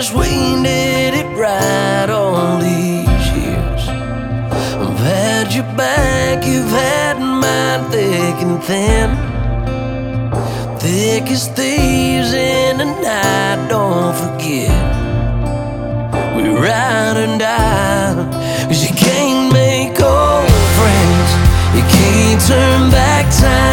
wish we did it right all these years. I've had your back, you've had mine, thick and thin, thick as thieves in the night. Don't forget, we ride and die, 'cause you can't make old friends, you can't turn back time.